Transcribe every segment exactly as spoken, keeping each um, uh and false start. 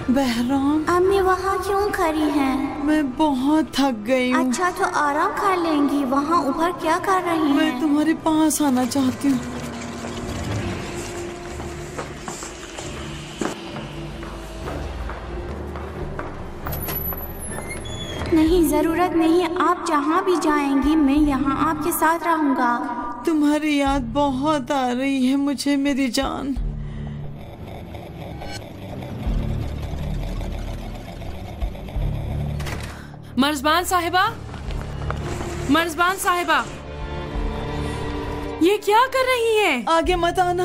बहराम, अम्मी वहाँ क्यों खड़ी हैं? मैं बहुत थक गई हूँ। अच्छा तो आराम कर लेंगी। वहाँ ऊपर क्या कर रही हैं? मैं तुम्हारे पास आना चाहती हूँ। नहीं, जरूरत नहीं। आप जहाँ भी जाएंगी मैं यहाँ आपके साथ रहूँगा। तुम्हारी याद बहुत आ रही है मुझे मेरी जान। मर्ज़बान साहिबा, मर्ज़बान साहिबा, ये क्या कर रही है? आगे मत आना,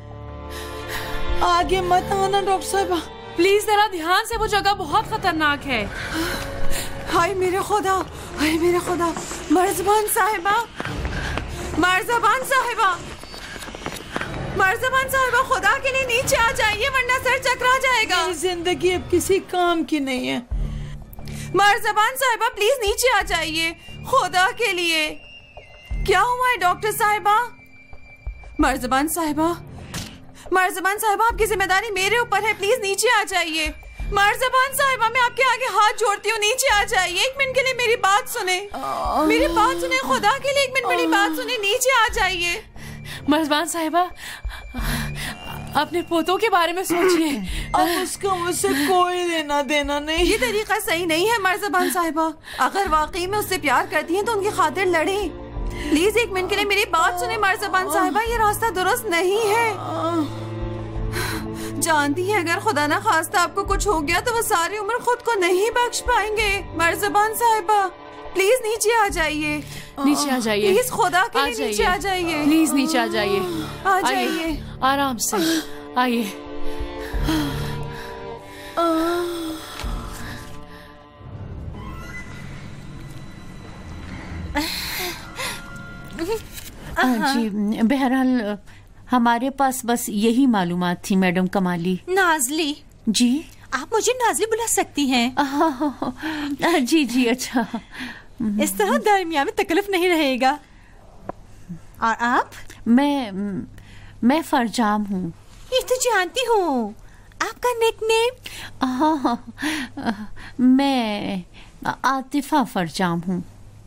आगे मत आना डॉक्टर साहिबा। प्लीज जरा ध्यान से, वो जगह बहुत खतरनाक है। हाय मेरे खुदा, हाय मेरे खुदा। मर्ज़बान साहिबा, मर्ज़बान साहिबा, मर्ज़बान साहिबा, खुदा के लिए नीचे आ जाइए वरना सर चकरा जाएगा। मेरी जिंदगी अब किसी काम की नहीं है। मर्ज़बान साहिबा प्लीज नीचे आ जाइए, खुदा के लिए। क्या हुआ है डॉक्टर साहिबा? मर्ज़बान साहिबा, मर्ज़बान साहिबा, आपकी जिम्मेदारी मेरे ऊपर है, प्लीज नीचे आ जाइए। मर्ज़बान साहिबा, मैं आपके आगे हाथ जोड़ती हूँ, नीचे आ जाइए। एक मिनट के लिए मेरी बात सुने, मेरी बात सुने, खुदा के लिए एक मिनट मेरी बात सुने, नीचे आ जाइए। मर्ज़बान साहिबा, अपने पोतों के बारे में सोचिए। अब उसको मुझसे कोई लेना देना नहीं। ये तरीका सही नहीं है मर्ज़बान साहिबा। अगर वाकई में उससे प्यार करती हैं तो उनकी खातिर लड़ें। प्लीज एक मिनट के लिए मेरी बात सुने मर्ज़बान साहिबा, ये रास्ता दुरुस्त नहीं है। जानती हैं अगर खुदा ना खास्ता आपको कुछ हो गया तो वो सारी उम्र खुद को नहीं बख्श पाएंगे। मर्ज़बान साहिबा प्लीज नीचे आ जाइए, नीचे आ जाइए, प्लीज खुदा के लिए नीचे आ जाइए, प्लीज नीचे आ जाइए, आ जाइए, आराम से आइए। जी बहरहाल हमारे पास बस यही मालूमात थी मैडम कमाली। नाज़ली जी, आप मुझे नाज़ली बुला सकती हैं। आ, जी जी अच्छा, इस तरह दरमियान में तकलीफ नहीं रहेगा। और आप? मैं मैं फरजाम हूँ। ये तो जानती हूँ। आपका निकनेम? मैं आतिफा फरजाम हूँ।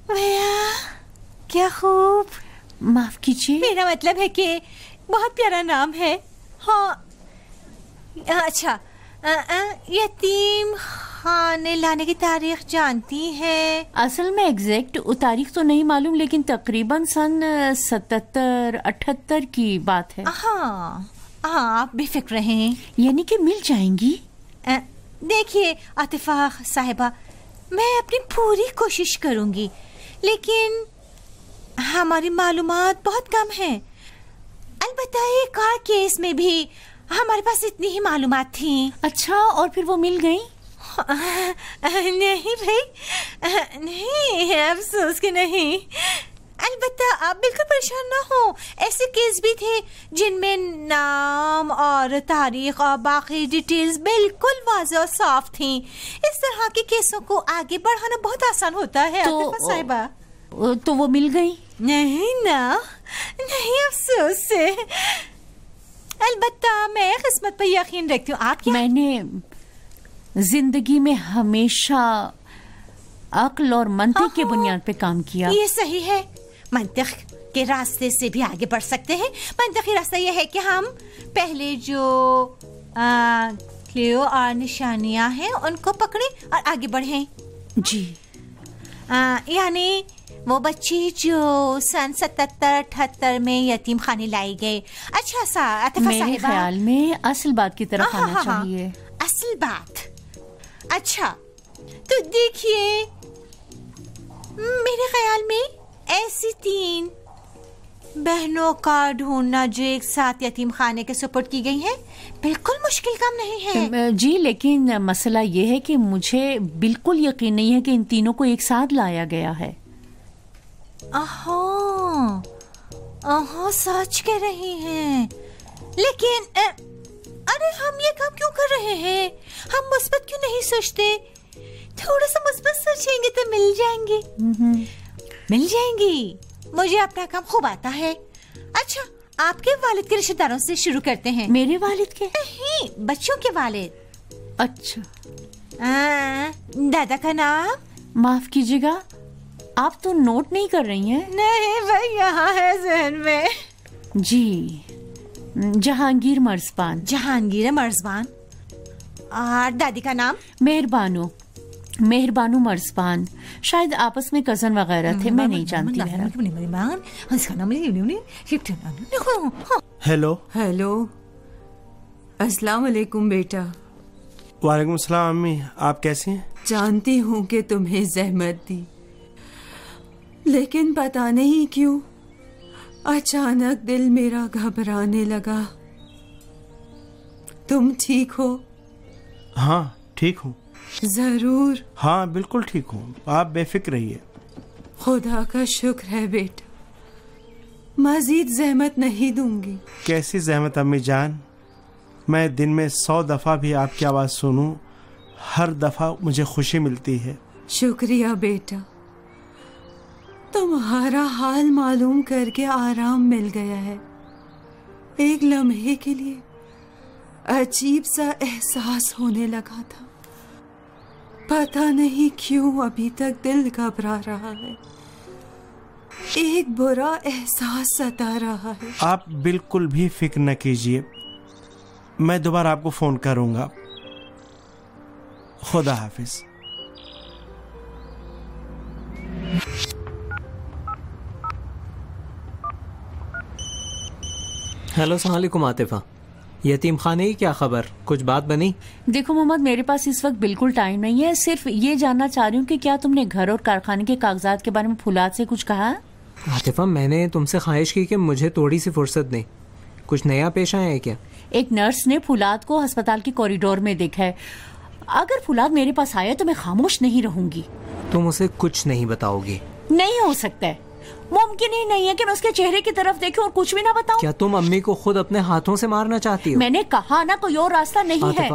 क्या खूब। माफ कीजिए, मेरा मतलब है कि बहुत प्यारा नाम है। हाँ अच्छा, यतीम खाने लाने की तारीख जानती है? असल में एग्जैक्ट तारीख तो नहीं मालूम, लेकिन तकरीबन सन सतहत्तर अठहत्तर की बात है। हाँ हाँ, आप बेफिक्र रहें। यानी कि मिल जाएंगी। देखिए आतिफा साहिबा, मैं अपनी पूरी कोशिश करूंगी, लेकिन हमारी मालूमात बहुत कम है। अलबत्ता एक कार केस में भी हमारे पास इतनी ही मालूमात थी। अच्छा, और फिर वो मिल गई? नहीं भाई, नहीं, अफसोस के नहीं। अलबत्ता आप बिल्कुल परेशान ना हो, ऐसे केस भी थे जिनमें नाम और तारीख और बाकी डिटेल्स बिल्कुल वाज़ेह और साफ थी। इस तरह के केसों को आगे बढ़ाना बहुत आसान होता है। तो, आतिफा साहिबा, तो वो मिल गई? नहीं ना, नहीं, अफसोस से। अलबत्ता मैं किस्मत पर यकीन रखती हूँ। आप क्या? मैंने जिंदगी में हमेशा अक्ल और मंतिक के बुनियाद पे काम किया। ये सही है, मंतिक के रास्ते से भी आगे बढ़ सकते हैं। मंतिकी रास्ता ये है कि हम पहले जो क्लियो और निशानियां हैं उनको पकड़ें और आगे बढ़ें। जी, आ, यानी वो बच्ची जो सन सतहत्तर अठहत्तर में यतीम खाने लाई गई। अच्छा सा आतिफा मेरे साहिबा, ख्याल में असल बात की तरफ हाँ, आना हाँ, चाहिए। असल बात। अच्छा तो देखिए, मेरे ख्याल में ऐसी तीन बहनों का ढूंढना जो एक साथ यतीम खाने के सुपुर्द की गई हैं बिल्कुल मुश्किल काम नहीं है। जी, लेकिन मसला ये है कि मुझे बिल्कुल यकीन नहीं है कि इन तीनों को एक साथ लाया गया है। आहा, आहा, सच कह रही हैं। लेकिन अ, अरे हम ये काम क्यों कर रहे हैं? हम मुस्बत क्यों नहीं सोचते? थोड़ा सा मुस्बत सोचेंगे तो मिल जाएंगे, मिल जाएंगी। मुझे अपना काम खूब आता है। अच्छा, आपके वालिद के रिश्तेदारों से शुरू करते हैं। मेरे वालिद के? नहीं, बच्चों के वालिद। अच्छा, आ, दादा का नाम? माफ कीजिएगा, आप तो नोट नहीं कर रही हैं? नहीं, वह यहाँ है जहन में। जी, जहांगीर मर्जबान। जहांगीर मर्जबान। और दादी का नाम? मेहरबानू मेहरबानू मर्जबान। शायद आपस में कजन वगैरह थे, मैं नहीं जानती। हेलो। हेलो, अस्सलाम वालेकुम बेटा। वालेकुम सलाम अम्मी, आप कैसी हैं? जानती हूँ कि तुम्हें जहमत दी, लेकिन पता नहीं क्यों अचानक दिल मेरा घबराने लगा। तुम ठीक हो? हाँ ठीक हूँ। जरूर? हाँ बिल्कुल ठीक हूँ, आप बेफिक्र रहिए। खुदा का शुक्र है बेटा, मजीद जहमत नहीं दूंगी। कैसी जहमत अम्मी जान, मैं दिन में सौ दफा भी आपकी आवाज सुनूं, हर दफा मुझे खुशी मिलती है। शुक्रिया बेटा, तुम्हारा हाल मालूम करके आराम मिल गया है। एक लम्हे के लिए अजीब सा एहसास होने लगा था, पता नहीं क्यों अभी तक दिल घबरा रहा है, एक बुरा एहसास सता रहा है। आप बिल्कुल भी फिक्र न कीजिए, मैं दोबारा आपको फोन करूंगा। खुदा हाफिज। हेलो, अस्सलाम वालेकुम आतिफा। यतीम खाने की क्या खबर, कुछ बात बनी? देखो मोहम्मद, मेरे पास इस वक्त बिल्कुल टाइम नहीं है, सिर्फ ये जानना चाह रही हूँ कि क्या तुमने घर और कारखाने के कागजात के बारे में फुलाद से कुछ कहा? आतिफा, मैंने तुमसे ख्वाहिश की कि मुझे थोड़ी सी फुर्सत दें। कुछ नया पेश आया है क्या? एक नर्स ने फुलाद को अस्पताल के कॉरिडोर में देखा है। अगर फुलाद मेरे पास आया तो मैं खामोश नहीं रहूंगी। तुम उसे कुछ नहीं बताओगी? नहीं हो सकता है, मुमकिन ही नहीं है कि मैं उसके चेहरे की तरफ देखूं और कुछ भी ना बताऊं। क्या तुम अम्मी को खुद अपने हाथों से मारना चाहती हो? मैंने कहा ना, कोई और रास्ता नहीं है।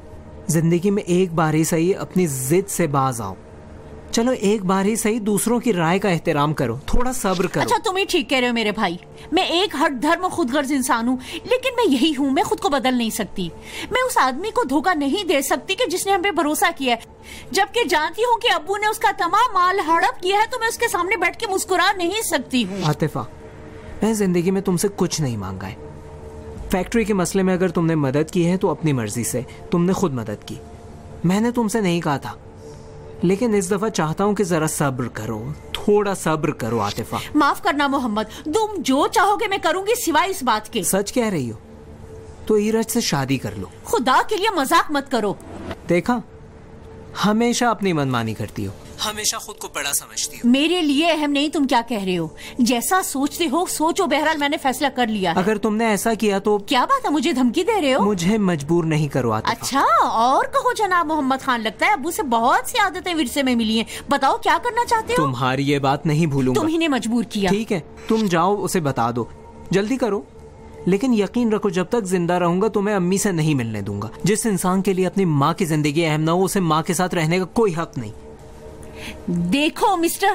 जिंदगी में एक बार ही सही अपनी जिद से बाज आओ। चलो एक बार ही सही दूसरों की राय का एहतराम करो, थोड़ा सब्र करो। अच्छा, तुम ही ठीक कह रहे हो मेरे भाई, मैं एक हट धर्म खुदगर्ज इंसान हूँ, लेकिन मैं यही हूँ, मैं खुद को बदल नहीं सकती। मैं उस आदमी को धोखा नहीं दे सकती कि जिसने हम पे भरोसा किया है, जबकि जानती हूँ कि अब्बू ने उसका तमाम माल हड़प किया है, तो मैं उसके सामने बैठ के मुस्कुरा नहीं सकती हूँ। आतिफा, मैं जिंदगी में तुमसे कुछ नहीं मांगा है। फैक्ट्री के मसले में अगर तुमने मदद की है तो अपनी मर्जी से, तुमने खुद मदद की, मैंने तुमसे नहीं कहा था। लेकिन इस दफा चाहता हूँ कि जरा सब्र करो, थोड़ा सब्र करो आतिफा। माफ करना मोहम्मद, तुम जो चाहोगे मैं करूंगी, सिवाय इस बात के। सच कह रही हो तो ईरज से शादी कर लो। खुदा के लिए मजाक मत करो। देखा, हमेशा अपनी मनमानी करती हो, हमेशा खुद को बड़ा समझती हो। मेरे लिए अहम नहीं तुम क्या कह रहे हो, जैसा सोचते हो सोचो। बहरहाल मैंने फैसला कर लिया है। अगर तुमने ऐसा किया तो क्या बात है, मुझे धमकी दे रहे हो? मुझे मजबूर नहीं करो आतिफा। अच्छा, और कहो जनाब मोहम्मद खान, लगता है अब्बू से बहुत सी आदतें विरसे में मिली हैं। बताओ क्या करना चाहते हो? तुम्हारी ये बात नहीं भूलूंगा। तुम्ही ने मजबूर किया। ठीक है, तुम जाओ, उसे बता दो, जल्दी करो। लेकिन यकीन रखो, जब तक जिंदा रहूंगा तुम्हें अम्मी से नहीं मिलने दूंगा। जिस इंसान के लिए अपनी माँ की जिंदगी अहम ना हो, उसे माँ के साथ रहने का कोई हक नहीं। देखो मिस्टर,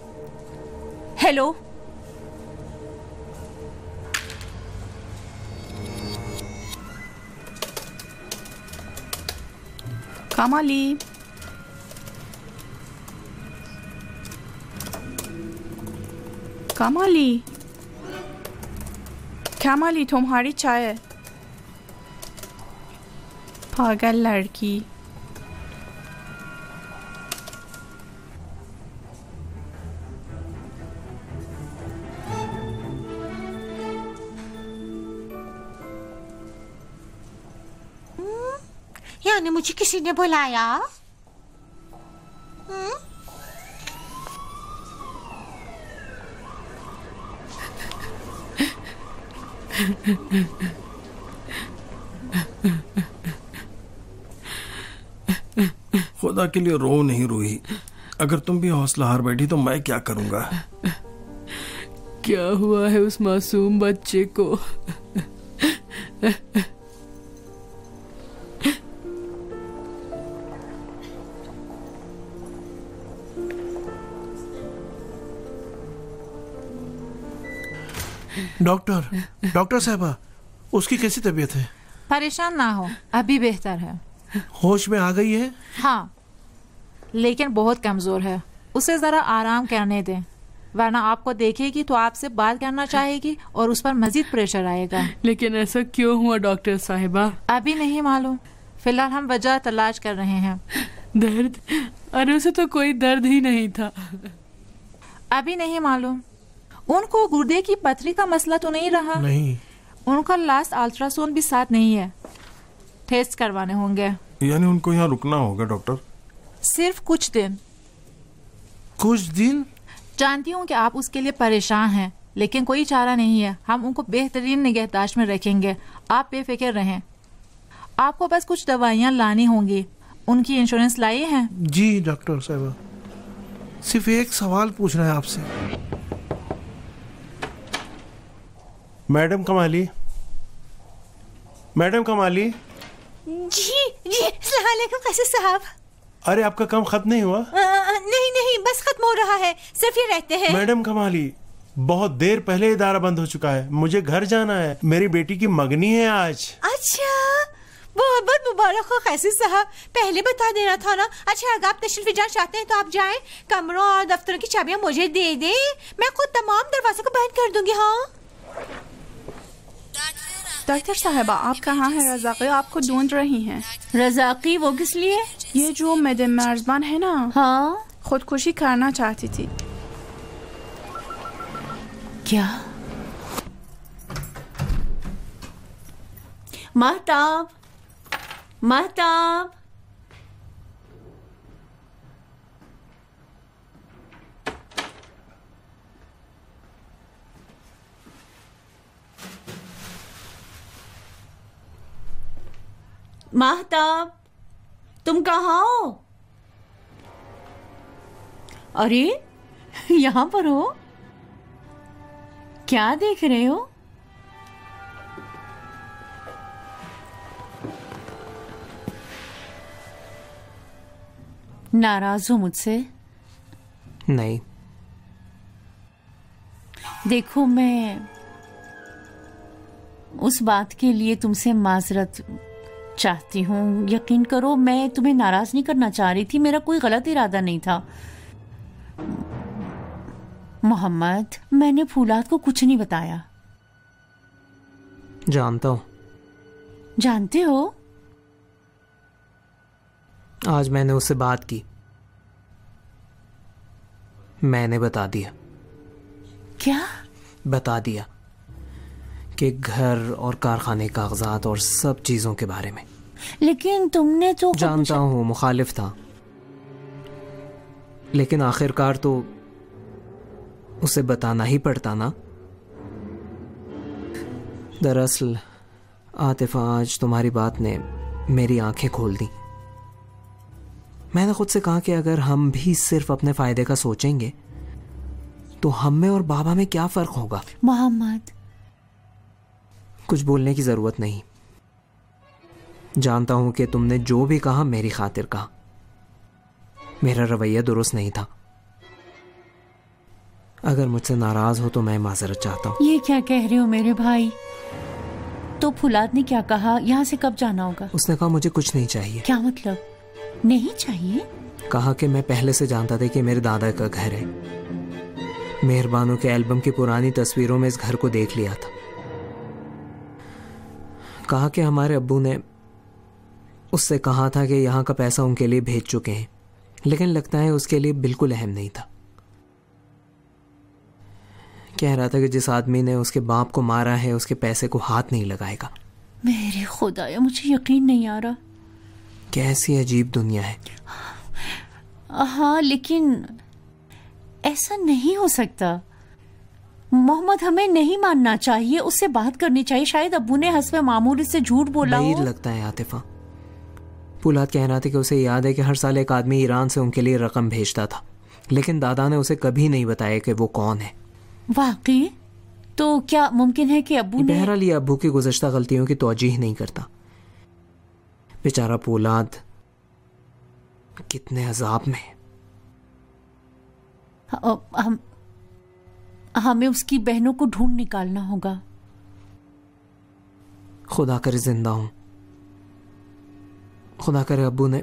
हेलो, कामाली, कामाली, कामाली, तुम्हारी चाय। पागल लड़की। यानी मुझे किसी ने बुलाया? खुदा के लिए रो नहीं रूही, अगर तुम भी हौसला हार बैठी तो मैं क्या करूंगा। क्या हुआ है उस मासूम बच्चे को? डॉक्टर, डॉक्टर साहबा, उसकी कैसी तबीयत है? परेशान ना हो, अभी बेहतर है। होश में आ गई है? हाँ, लेकिन बहुत कमजोर है। उसे जरा आराम करने दें, वरना आपको देखेगी तो आपसे बात करना चाहेगी और उस पर मजीद प्रेशर आएगा। लेकिन ऐसा क्यों हुआ डॉक्टर साहिबा? अभी नहीं मालूम, फिलहाल हम वजह तलाश कर रहे हैं। दर्द? अरे उसे तो कोई दर्द ही नहीं था। अभी नहीं मालूम। उनको गुर्दे की पथरी का मसला तो नहीं रहा? नहीं। उनका लास्ट अल्ट्रासाउंड भी साथ नहीं है, टेस्ट करवाने होंगे। यानी उनको यहाँ रुकना होगा डॉक्टर? सिर्फ कुछ दिन। कुछ दिन? जानती हूँ कि आप उसके लिए परेशान हैं, लेकिन कोई चारा नहीं है। हम उनको बेहतरीन निगहदाश्त में रखेंगे, आप बेफिक्र रहें। आपको बस कुछ दवाइयाँ लानी होंगी। उनकी इंश्योरेंस लाई है? जी डॉक्टर साहब, सिर्फ एक सवाल पूछना है आपसे। मैडम कमाली, मैडम कमाली। जी जी, अस्सलाम वालेकुम कासिम साहब। अरे आपका काम खत्म नहीं हुआ? आ, नहीं नहीं, बस खत्म हो रहा है, सिर्फ ये रहते हैं। मैडम कमाली, बहुत देर पहले इदारा बंद हो चुका है, मुझे घर जाना है, मेरी बेटी की मंगनी है आज। अच्छा, बहुत बहुत मुबारक हो कासिम साहब, पहले बता देना था ना। अच्छा, अगर आप तशरीफ जाना चाहते हैं तो आप जाएं, कमरों और दफ्तरों की चाबियां मुझे दे दें, मैं खुद तमाम दरवाजों को बंद कर दूंगी। हाँ डॉक्टर साहिबा, आप कहाँ हैं? रज़ाक़ी आपको ढूंढ रही हैं। रज़ाक़ी? वो किस लिए? ये जो मैडम मेजबान है ना, हाँ, खुदकुशी करना चाहती थी। क्या? महताब, महताब। महताब, तुम कहाँ हो? अरे यहाँ पर हो? क्या देख रहे हो? नाराज हो मुझसे? नहीं। देखो, मैं उस बात के लिए तुमसे माजरत चाहती हूँ। यकीन करो, मैं तुम्हें नाराज नहीं करना चाह रही थी, मेरा कोई गलत इरादा नहीं था। मोहम्मद, मैंने फूलाद को कुछ नहीं बताया। जानता हूँ। जानते हो? आज मैंने उससे बात की, मैंने बता दिया। क्या बता दिया? कि घर और कारखाने कागजात और सब चीजों के बारे में। लेकिन तुमने तो जानता हूँ मुखालिफ था, लेकिन आखिरकार तो उसे बताना ही पड़ता ना। दरअसल आतिफा, आज तुम्हारी बात ने मेरी आंखें खोल दी। मैंने खुद से कहा कि अगर हम भी सिर्फ अपने फायदे का सोचेंगे तो हम में और बाबा में क्या फर्क होगा। मोहम्मद, कुछ बोलने की जरूरत नहीं। जानता हूं कि तुमने जो भी कहा मेरी खातिर कहा, मेरा रवैया दुरुस्त नहीं था। अगर मुझसे नाराज हो तो मैं माजरत चाहता हूं। ये क्या कह रहे हो मेरे भाई? तो फुलाद ने क्या कहा? यहाँ से कब जाना होगा? उसने कहा मुझे कुछ नहीं चाहिए। क्या मतलब? नहीं चाहिए? कहा कि मैं पहले से जानता था कि मेरे दादा का घर है। मेहरबानों के एल्बम की पुरानी तस्वीरों में इस घर को देख लिया था। कहा कि हमारे अब्बू ने उससे कहा था कि यहाँ का पैसा उनके लिए भेज चुके हैं, लेकिन लगता है उसके लिए बिल्कुल अहम नहीं था। कह रहा था कि जिस आदमी ने उसके बाप को मारा है उसके पैसे को हाथ नहीं लगाएगा। मेरे खुदाया, मुझे यकीन नहीं आ रहा। कैसी अजीब दुनिया है। हाँ, लेकिन ऐसा नहीं हो सकता। मोहम्मद, हमें नहीं मानना चाहिए, उससे बात करनी चाहिए। शायद अब्बू ने हस्बे मामूल से झूठ बोला हो। नहीं लगता है आतिफा। फुलाद कह रहा था कि उसे याद है कि हर साल एक आदमी ईरान से उनके लिए रकम भेजता था, लेकिन दादा ने उसे कभी नहीं बताया कि वो कौन है। वाकई? तो क्या मुमकिन है कि अब्बू ने... बहरहाल ये अब्बू की गुज़श्ता गलतियों की तौजीह नहीं करता। बेचारा फुलाद कितने अजाब में। हम हमें उसकी बहनों को ढूंढ निकालना होगा। खुदा करे जिंदा हूं, खुदा करे अब्बू ने।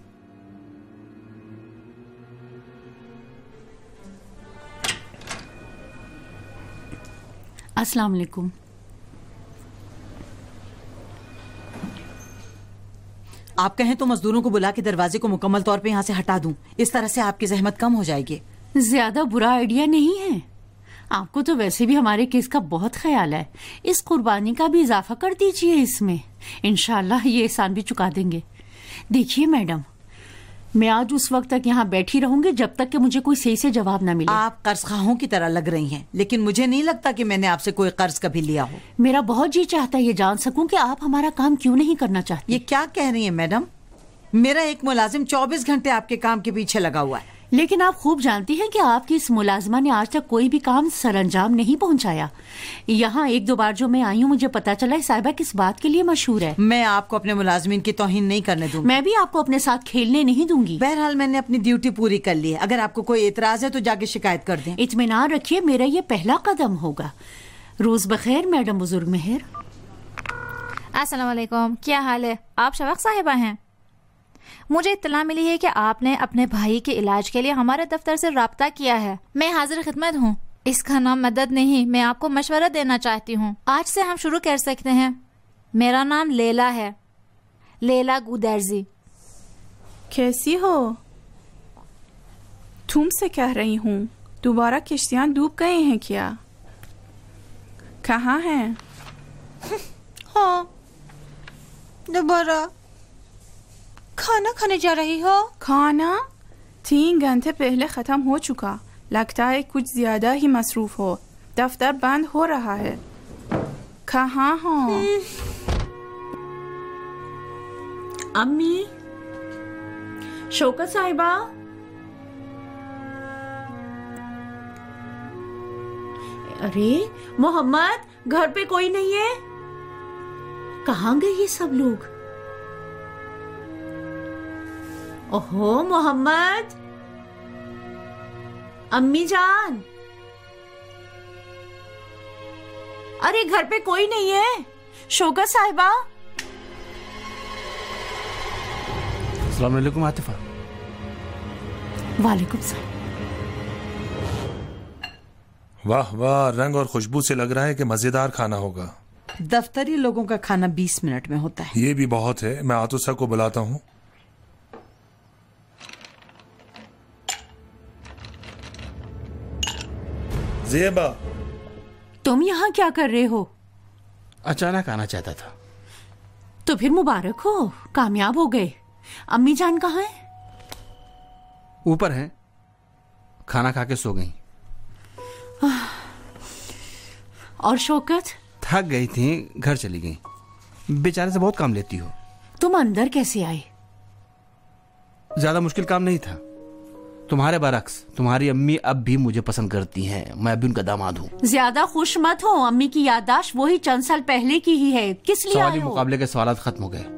अस्सलाम वालेकुम। आप कहें तो मजदूरों को बुला के दरवाजे को मुकम्मल तौर पे यहाँ से हटा दूं। इस तरह से आपकी जहमत कम हो जाएगी। ज्यादा बुरा आइडिया नहीं है। आपको तो वैसे भी हमारे केस का बहुत ख्याल है। इस कुर्बानी का भी इजाफा कर दीजिए इसमें। इंशाल्लाह ये एहसान भी चुका देंगे। देखिए मैडम, मैं आज उस वक्त तक यहाँ बैठी रहूंगी जब तक कि मुझे कोई सही से जवाब न मिले। आप कर्जखाहों की तरह लग रही हैं, लेकिन मुझे नहीं लगता कि मैंने आपसे कोई कर्ज कभी लिया हो। मेरा बहुत जी चाहता है ये जान सकूं कि आप हमारा काम क्यों नहीं करना चाहती। ये क्या कह रही हैं मैडम? मेरा एक मुलाजिम चौबीस घंटे आपके काम के पीछे लगा हुआ है। लेकिन आप खूब जानती हैं कि आपकी इस मुलाजमा ने आज तक कोई भी काम सरअंजाम नहीं पहुंचाया। यहाँ एक दो बार जो मैं आई हूँ मुझे पता चला है साहिबा किस बात के लिए मशहूर है। मैं आपको अपने मुलाजमीन की तौहीन नहीं करने दूंगी। मैं भी आपको अपने साथ खेलने नहीं दूंगी। बहरहाल मैंने अपनी ड्यूटी पूरी कर ली है। अगर आपको कोई एतराज है तो जाके शिकायत कर दें। इत्मीनान रखिए, मेरा ये पहला कदम होगा। रोज बखैर मैडम बुजुर्ग मेहर। अस्सलाम वालेकुम, क्या हाल है? आप शफक साहिबा हैं? मुझे इत्तला मिली है कि आपने अपने भाई के इलाज के लिए हमारे दफ्तर से राब्ता किया है। मैं हाजिर खिदमत हूँ। इसका नाम मदद नहीं, मैं आपको मशवरा देना चाहती हूँ। आज से हम शुरू कर सकते हैं। मेरा नाम लेला है, लेला गुदर्जी। कैसी हो? तुमसे कह रही हूँ, दोबारा किश्तियाँ डूब गए हैं क्या? कहाँ हैं? हाँ, दोबारा खाना खाने जा रही हो? खाना तीन घंटे पहले खत्म हो चुका। लगता है कुछ ज्यादा ही मसरूफ हो। दफ्तर बंद हो रहा है। कहाँ हो? अम्मी, शौकत साहिबा, अरे मोहम्मद, घर पे कोई नहीं है? कहाँ गए ये सब लोग? ओहो मोहम्मद, अम्मी जान, अरे घर पे कोई नहीं है? शौकत साहिबा। अस्सलाम वालेकुम आतिफा। वालेकुम सलाम। वाह वाह, रंग और खुशबू से लग रहा है कि मजेदार खाना होगा। दफ्तरी लोगों का खाना बीस मिनट में होता है। ये भी बहुत है। मैं आतुसा को बुलाता हूँ। ज़ेबा, तुम यहाँ क्या कर रहे हो? अचानक आना चाहता था। तो फिर मुबारक हो, कामयाब हो गए। अम्मी जान कहाँ है? ऊपर हैं, खाना खा के सो गई। और शौकत? थक गई थी, घर चली गई। बेचारे से बहुत काम लेती हो। तुम अंदर कैसे आए? ज्यादा मुश्किल काम नहीं था। तुम्हारे बरक्स तुम्हारी अम्मी अब भी मुझे पसंद करती हैं। मैं अभी उनका दामाद हूँ। ज्यादा खुश मत हो। अम्मी की याददाश्त वही चंद साल पहले की ही है। किस लिए आए हो? मुकाबले के सवाल खत्म हो गए।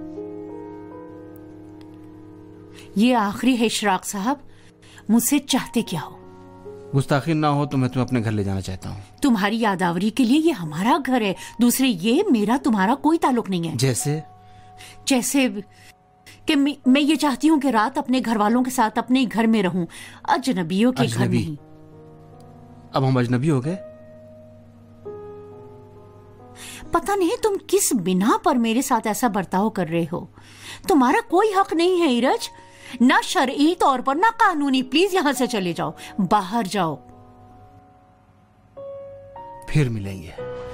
ये आखिरी है इशराक साहब, मुझसे चाहते क्या हो? गुस्ताखी ना हो तो मैं तुम्हें अपने घर ले जाना चाहता हूँ। तुम्हारी यादावरी के लिए ये हमारा घर है। दूसरे ये मेरा तुम्हारा कोई ताल्लुक नहीं है। जैसे जैसे कि मैं, मैं ये चाहती हूँ कि रात अपने घर वालों के साथ अपने घर में रहूं, अजनबियों के घर नहीं। अब हम अजनबी हो गए? पता नहीं तुम किस बिना पर मेरे साथ ऐसा बर्ताव कर रहे हो। तुम्हारा कोई हक नहीं है इरज, ना शरई तौर पर ना कानूनी। प्लीज यहाँ से चले जाओ, बाहर जाओ। फिर मिलेंगे।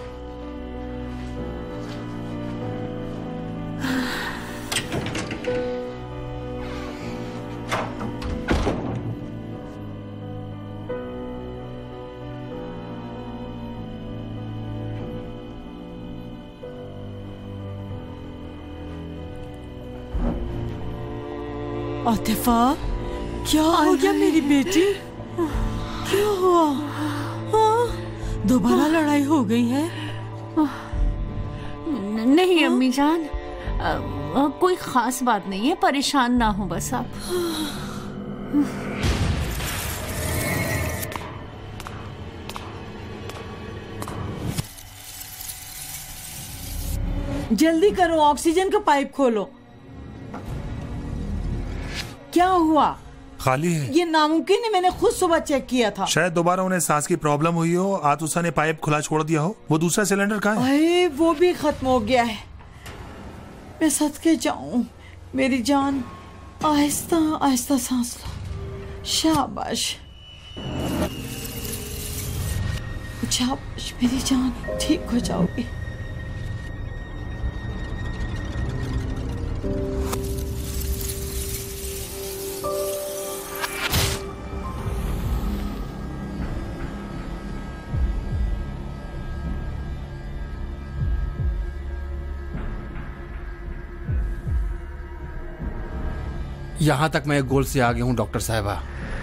आतिफा, क्या हो गया मेरी बेटी? क्या हुआ? हाँ? दोबारा लड़ाई हो गई है? नहीं अम्मी जान, आ, आ, कोई खास बात नहीं है। परेशान ना हो बस आप। जल्दी करो, ऑक्सीजन का पाइप खोलो। क्या हुआ? खाली है। ये नामुमकिन है, मैंने खुद सुबह चेक किया था। शायद दोबारा उन्हें सांस की प्रॉब्लम हुई हो, आतुषा ने पाइप खुला छोड़ दिया हो। वो दूसरा सिलेंडर कहाँ है? अरे वो भी खत्म हो गया है। मैं सदके जाऊं मेरी जान, आहिस्ता आहिस्ता सांस लो। शाबाश शाबाश मेरी जान, ठीक हो जाओगी। यहाँ तक मैं गोल से आगे हूँ डॉक्टर साहिबा।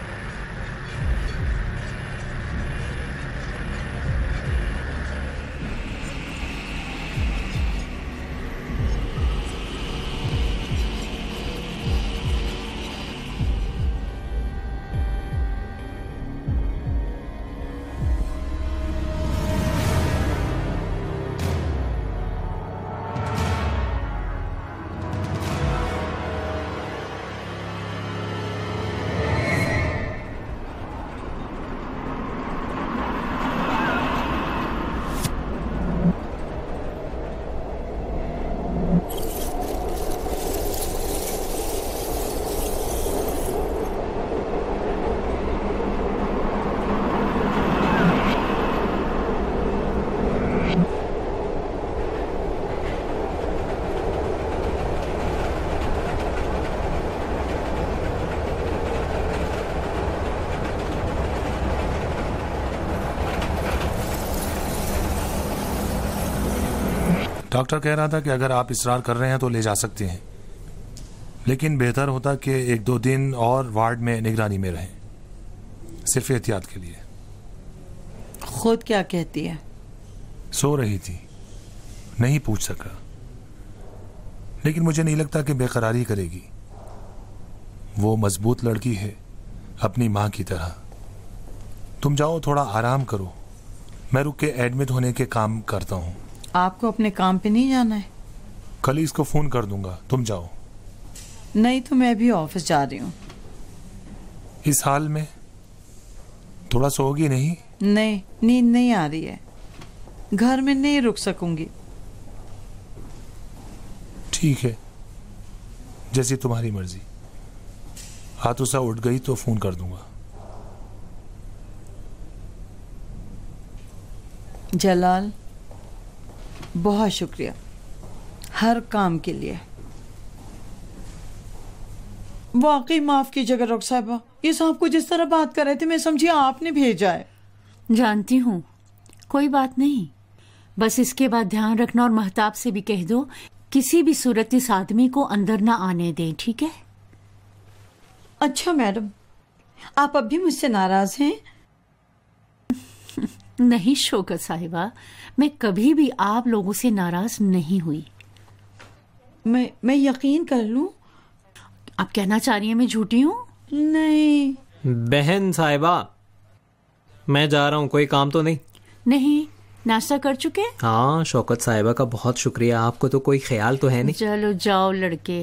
डॉक्टर कह रहा था कि अगर आप इसरार कर रहे हैं तो ले जा सकते हैं, लेकिन बेहतर होता कि एक दो दिन और वार्ड में निगरानी में रहें, सिर्फ एहतियात के लिए। खुद क्या कहती है? सो रही थी, नहीं पूछ सका, लेकिन मुझे नहीं लगता कि बेकरारी करेगी। वो मजबूत लड़की है, अपनी माँ की तरह। तुम जाओ, थोड़ा आराम करो, मैं रुक के एडमिट होने के काम करता हूँ। आपको अपने काम पे नहीं जाना है? कल ही इसको फोन कर दूंगा, तुम जाओ। नहीं तो मैं भी ऑफिस जा रही हूँ। इस हाल में थोड़ा सोओगी नहीं? नहीं, नींद नहीं आ रही है, घर में नहीं रुक सकूंगी। ठीक है, जैसी तुम्हारी मर्जी। आतुषा उठ गई तो फोन कर दूंगा। जलाल, बहुत शुक्रिया हर काम के लिए। वाकई माफ कीजिएगा डॉक्टर साहिबा, ये साहब को जिस तरह बात कर रहे थे मैं समझी आपने भेजा है। जानती हूँ, कोई बात नहीं। बस इसके बाद ध्यान रखना और महताब से भी कह दो किसी भी सूरत इस आदमी को अंदर ना आने दें, ठीक है? अच्छा मैडम, आप अब भी मुझसे नाराज हैं? नहीं शौकत साहिबा, मैं कभी भी आप लोगों से नाराज नहीं हुई। मैं मैं यकीन कर लूं? आप कहना चाह रही हैं मैं झूठी हूँ? नहीं बहन साहिबा, मैं जा रहा हूँ, कोई काम तो नहीं? नहीं, नाश्ता कर चुके? हाँ शौकत साहिबा का बहुत शुक्रिया, आपको तो कोई ख्याल तो है नहीं। चलो जाओ लड़के।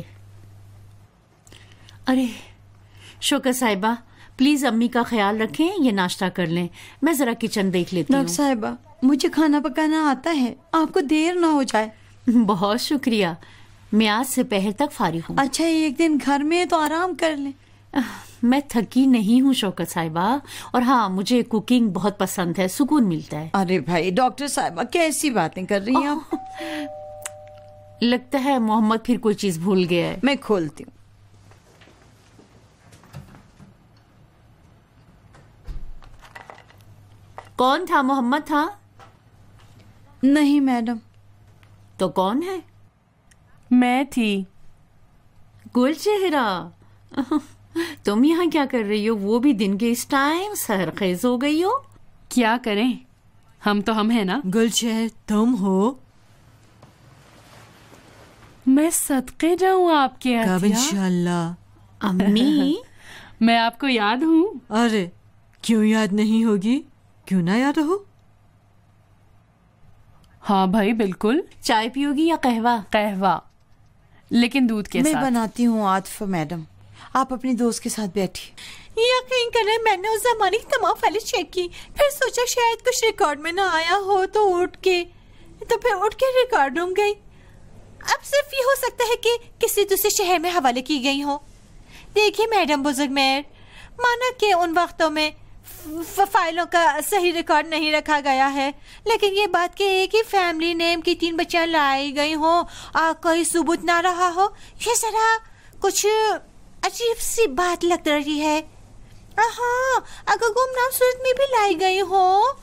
अरे शौकत साहिबा, प्लीज अम्मी का ख्याल रखें, ये नाश्ता कर लें, मैं जरा किचन देख लेती हूँ। डॉक्टर साहिबा, मुझे खाना पकाना आता है, आपको देर ना हो जाए। बहुत शुक्रिया, मैं आज से पहर तक फारिग हूँ। अच्छा, एक दिन घर में है तो आराम कर लें। मैं थकी नहीं हूँ शौकत साहिबा, और हाँ मुझे कुकिंग बहुत पसंद है, सुकून मिलता है। अरे भाई डॉक्टर साहिबा, कैसी बातें कर रही हैं आप? लगता है मोहम्मद फिर कोई चीज भूल गया है। मैं खोलती हूँ। कौन था? मोहम्मद था? नहीं मैडम। तो कौन है? मैं थी। गुल चेहरा, तुम यहाँ क्या कर रही हो? वो भी दिन के इस टाइम, सहरखेज हो गई हो। क्या करें, हम तो हम है ना। गुलशहर तुम हो? मैं सदके जाऊँ आपके? कब इंशाल्लाह। अम्मी मैं आपको याद हूँ। अरे क्यों याद नहीं होगी, क्यों ना याद हो। हाँ भाई बिल्कुल। चाय पियोगी या कहवा? कहवा, लेकिन दूध के मैं साथ। बनाती हूँ आतिफा मैडम, आप अपनी दोस्त के साथ बैठिए। यकीन करें मैंने उस जमाने की तमाम फाइलें चेक की, फिर सोचा शायद कुछ रिकॉर्ड में ना आया हो तो उठ के तो फिर उठ के रिकॉर्ड रूम गई। अब सिर्फ ये हो सकता है कि किसी दूसरे शहर में हवाले की गई हो। देखिए मैडम बुजुर्ग मेयर, माना कि उन वक्तों में फाइलों का सही रिकॉर्ड नहीं रखा गया है, लेकिन ये बात कि एक ही फैमिली नेम की तीन बच्चियां लाई गई हो और कोई सबूत ना रहा हो, ये जरा कुछ अजीब सी बात लग रही है। हाँ, अगर गुमनाम सूरत में भी लाई गई हो,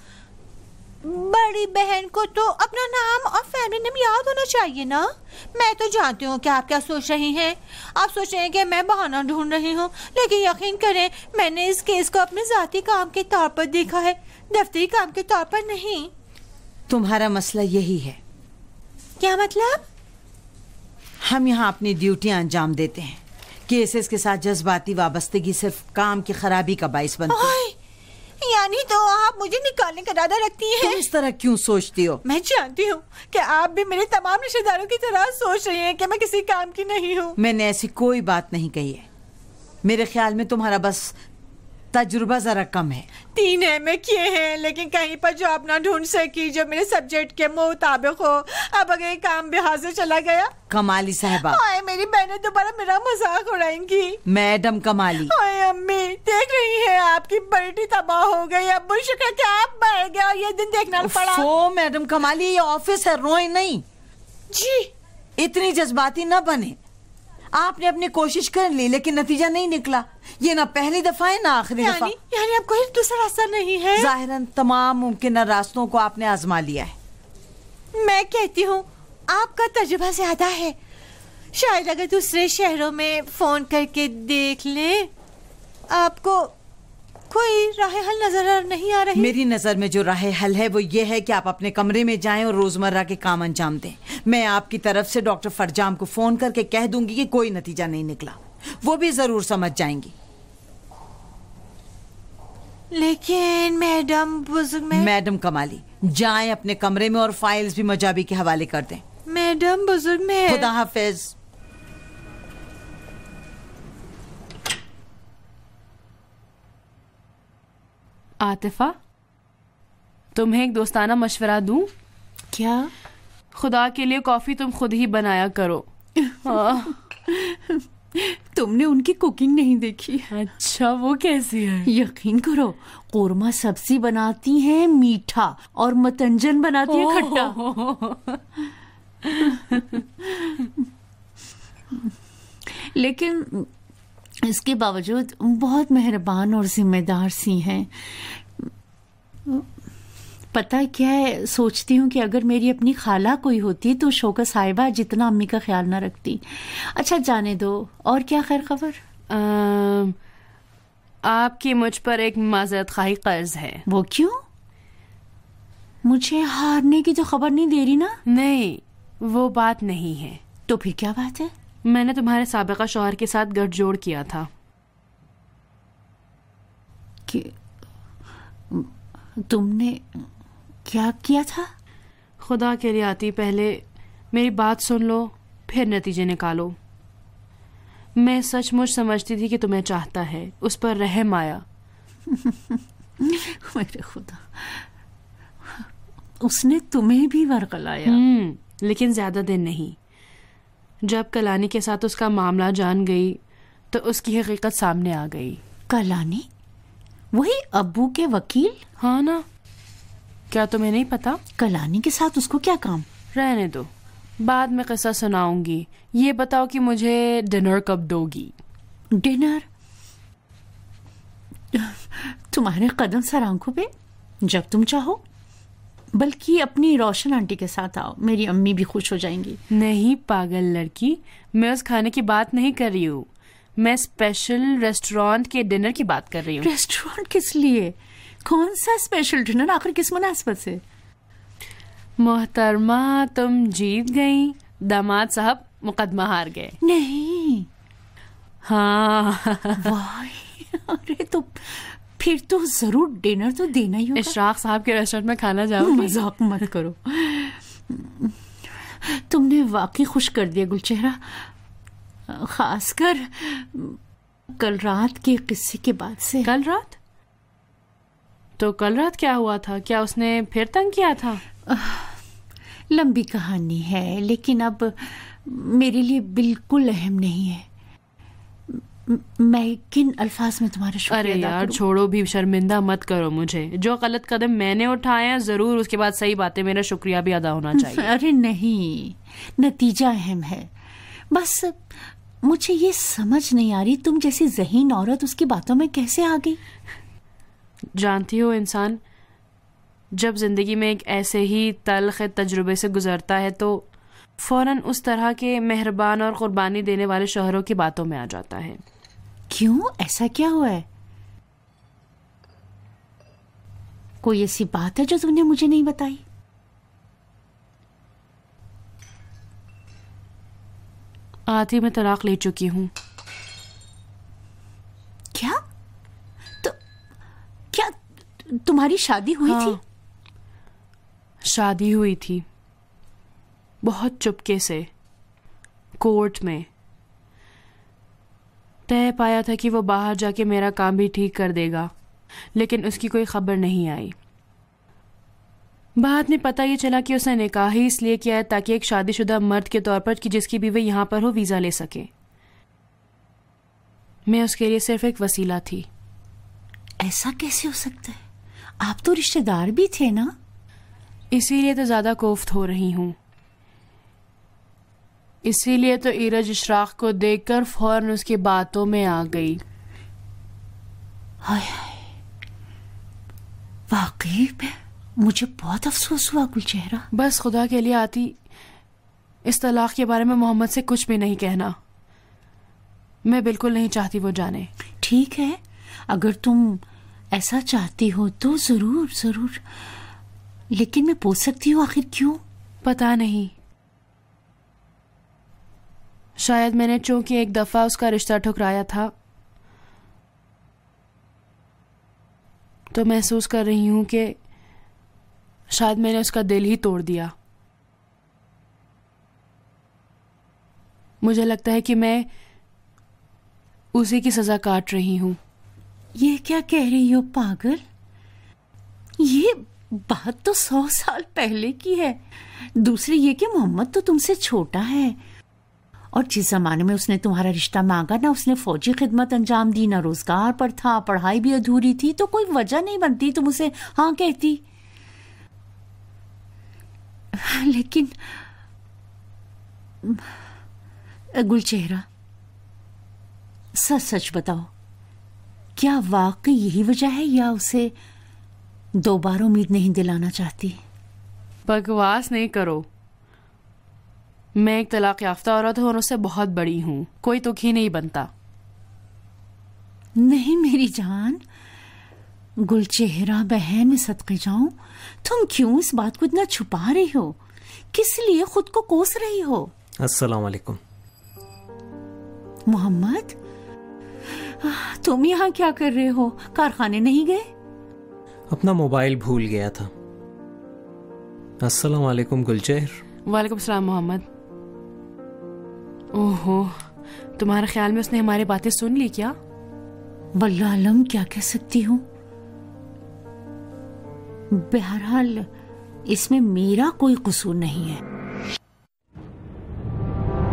बड़ी बहन को तो अपना नाम और फैमिली नेम याद होना चाहिए ना। मैं तो जानती हूँ कि आप क्या सोच रही हैं। आप सोच रहे हैं कि मैं बहाना ढूंढ रही हूँ, लेकिन यकीन करें मैंने इस केस को अपने जाती काम के तौर पर देखा है, दफ्तरी काम के तौर पर नहीं। तुम्हारा मसला यही है। क्या मतलब? हम यहाँ अपनी ड्यूटियाँ अंजाम देते हैं, केसेस के साथ जज्बाती वाबस्तगी सिर्फ काम की खराबी का बाइस बनती है। यानी तो आप मुझे निकालने का इरादा रखती हैं? तुम इस तरह क्यों सोचती हो? मैं जानती हूँ कि आप भी मेरे तमाम रिश्तेदारों की तरह सोच रही हैं कि मैं किसी काम की नहीं हूँ। मैंने ऐसी कोई बात नहीं कही है। मेरे ख्याल में तुम्हारा बस तजुर्बा जरा कम है। तीन एम ए किए हैं, लेकिन कहीं पर जॉब ना ढूंढ सकी जो मेरे सब्जेक्ट के मुताबिक हो। अब अगर ये काम बिहार से चला गया। कमाली साहिबा, हाय मेरी बहनें दोबारा मेरा मजाक उड़ाएंगी। मैडम कमाली। हाय अम्मी, देख रही हैं आपकी बेटी तबाह हो गई। अब शुक्र क्या आप बढ़ गया, ये दिन देखना पड़ा। ओ मैडम कमाली, ये ऑफिस है, रोए नहीं। जी इतनी जज्बाती न बने। आपने अपनी कोशिश कर ली लेकिन नतीजा नहीं निकला। ये ना पहली दफा है ना आखिरी दफा। यानी अब कोई दूसरा रास्ता नहीं है? जाहिरन तमाम मुमकिन रास्तों को आपने आजमा लिया है। मैं कहती हूँ आपका तजुर्बा ज्यादा है, शायद अगर दूसरे शहरों में फोन करके देख ले। आपको कोई राह हल नजर नहीं आ रही? मेरी नजर में जो राह हल है वो ये है कि आप अपने कमरे में जाएं और रोजमर्रा के काम अंजाम दें। मैं आपकी तरफ से डॉक्टर फरजाम को फोन करके कह दूंगी कि कोई नतीजा नहीं निकला। वो भी जरूर समझ जाएंगी। लेकिन मैडम बुजुर्ग में... मैडम कमाली, जाएं अपने कमरे में और फाइल्स भी मजाबी के हवाले कर दें। मैडम बुजुर्ग में... खुदा हाफिज। आतिफा, तुम्हें एक दोस्ताना मशवरा दूं? क्या? खुदा के लिए कॉफी तुम खुद ही बनाया करो। तुमने उनकी कुकिंग नहीं देखी? अच्छा, वो कैसी है? यकीन करो, कोरमा सब्जी बनाती हैं मीठा और मतंजन बनाती है खट्टा। लेकिन इसके बावजूद बहुत मेहरबान और जिम्मेदार सी हैं। पता है क्या है, सोचती हूँ कि अगर मेरी अपनी खाला कोई होती तो शौकत साहिबा जितना अम्मी का ख्याल ना रखती। अच्छा जाने दो, और क्या खैर खबर? आपकी मुझ पर एक माजरत खाही कर्ज है। वो क्यों? मुझे हारने की तो खबर नहीं दे रही ना? नहीं, वो बात नहीं है। तो फिर क्या बात है? मैंने तुम्हारे साबिका शौहर के साथ गठजोड़ किया था। कि तुमने क्या किया था? खुदा के लिए आती, पहले मेरी बात सुन लो, फिर नतीजे निकालो। मैं सचमुच समझती थी कि तुम्हें चाहता है, उस पर रहम आया। मेरे खुदा, उसने तुम्हें भी वरगलाया? हम्म, लेकिन ज्यादा दिन नहीं। जब कलानी के साथ उसका मामला जान गई तो उसकी हकीकत सामने आ गई। कलानी? वही अब्बू के वकील? हाँ ना, क्या तुम्हें नहीं पता? कलानी के साथ उसको क्या काम? रहने दो, बाद में किस्सा सुनाऊंगी। ये बताओ कि मुझे डिनर कब दोगी? डिनर? तुम्हारे कदम सर आंखों पे, जब तुम चाहो। बल्कि अपनी रोशन आंटी के साथ आओ, मेरी अम्मी भी खुश हो जाएंगी। नहीं पागल लड़की, मैं उस खाने की बात नहीं कर रही हूँ। मैं स्पेशल रेस्टोरेंट के डिनर की बात कर रही हूँ। रेस्टोरेंट किस लिए? कौन सा स्पेशल डिनर, आखिर किस मुनासबत से? मोहतरमा, तुम जीत गई, दामाद साहब मुकदमा हार गए। नहीं। हाँ। वाह, अरे तो फिर तो जरूर डिनर तो देना ही होगा। इशराक साहब के रेस्टोरेंट में खाना जाओगे? मजाक मत करो। तुमने वाकई खुश कर दिया गुलचेहरा, खासकर कल रात के किस्से के बाद से। कल रात? तो कल रात क्या हुआ था? क्या उसने फिर तंग किया था? लंबी कहानी है, लेकिन अब मेरे लिए बिल्कुल अहम नहीं है। मैं किन अल्फाज में तुम्हारा शुक्रिया अरे अदा यार करूं? छोड़ो, भी शर्मिंदा मत करो मुझे। जो गलत कदम मैंने उठाए हैं, जरूर उसके बाद सही बातें मेरा शुक्रिया भी अदा होना चाहिए। अरे नहीं, नतीजा अहम है। बस मुझे ये समझ नहीं आ रही, तुम जैसी ज़हीन औरत उसकी बातों में कैसे आ गई? जानती हो, इंसान जब जिंदगी में एक ऐसे ही तल्ख तजुर्बे से गुजरता है तो फौरन उस तरह के मेहरबान और कुर्बानी देने वाले शौहरों की बातों में आ जाता है। क्यों, ऐसा क्या हुआ है? कोई ऐसी बात है जो तुमने मुझे नहीं बताई? आती मैं तलाक ले चुकी हूँ। क्या? तो क्या तुम्हारी शादी हुई हाँ, थी? शादी हुई थी, बहुत चुपके से, कोर्ट में। तय पाया था कि वो बाहर जाके मेरा काम भी ठीक कर देगा, लेकिन उसकी कोई खबर नहीं आई। बाद में पता ये चला कि उसने निकाह ही इसलिए किया है ताकि एक शादीशुदा मर्द के तौर पर कि जिसकी बीवी यहाँ पर हो वीजा ले सके। मैं उसके लिए सिर्फ एक वसीला थी। ऐसा कैसे हो सकता है? आप तो रिश्तेदार भी थे ना? इसीलिए तो ज्यादा कोफ्त हो रही हूँ। इसीलिए तो इरज इशराक को देखकर फौरन उसकी बातों में आ गई। हाय हाय, वाकई में मुझे बहुत अफसोस हुआ गुलचेहरा। बस खुदा के लिए आती, इस तलाक के बारे में मोहम्मद से कुछ भी नहीं कहना। मैं बिल्कुल नहीं चाहती वो जाने। ठीक है, अगर तुम ऐसा चाहती हो तो जरूर जरूर, लेकिन मैं पूछ सकती हूँ आखिर क्यों? पता नहीं, शायद मैंने चूंकि एक दफा उसका रिश्ता ठुकराया था तो महसूस कर रही हूं कि शायद मैंने उसका दिल ही तोड़ दिया। मुझे लगता है कि मैं उसी की सजा काट रही हूं। ये क्या कह रही हो पागल? ये बात तो सौ साल पहले की है। दूसरी ये कि मोहम्मद तो तुमसे छोटा है, और जिस जमाने में उसने तुम्हारा रिश्ता मांगा ना, उसने फौजी खिदमत अंजाम दी, ना रोजगार पर था, पढ़ाई भी अधूरी थी, तो कोई वजह नहीं बनती तुम उसे हाँ कहती। लेकिन गुलचेहरा, सच सच बताओ, क्या वाकई यही वजह है या उसे दोबारा उम्मीद नहीं दिलाना चाहती? बकवास नहीं करो। मैं एक तलाक याफ्ता औरत हूं और उससे बहुत बड़ी हूं। कोई तुक ही नहीं बनता। नहीं मेरी जान, गुलचेहरा बहन, मैं सदके जाऊं, तुम क्यों इस बात को इतना छुपा रही हो? किस लिए खुद को कोस रही हो? अस्सलाम वालेकुम। मोहम्मद, तुम यहाँ क्या कर रहे हो? कारखाने नहीं गए? अपना मोबाइल भूल गया था। अस्सलाम वालेकुम गुलचेहर। वालेकुम सलाम मोहम्मद। ओहो, तुम्हारे ख्याल में उसने हमारी बातें सुन ली क्या? वल्लाह आलम क्या कह सकती हूँ। बहरहाल इसमें मेरा कोई कसूर नहीं है।